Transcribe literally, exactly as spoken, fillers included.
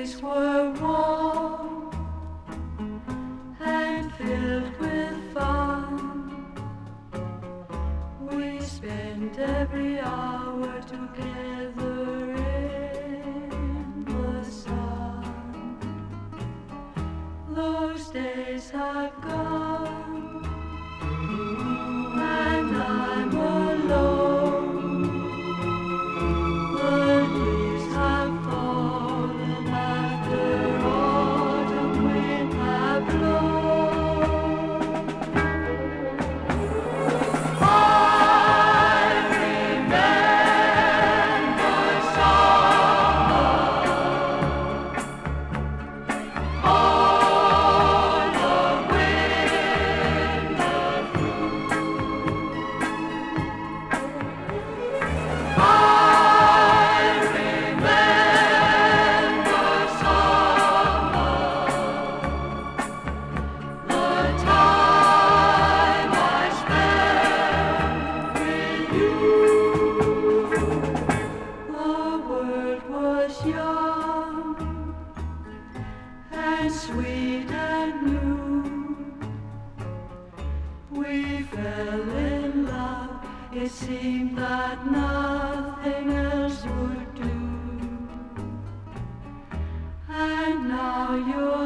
days were warm and filled with fun. We spent every hour together in the sun. Those days have gone and I'm alone. The leaves have fallen after autumn wind have blown. I remember summer, all the winter through. I remember summer, the time I spent with you. The world was young and sweet and new. We fell in love, it seemed that nothing else would do. And now you're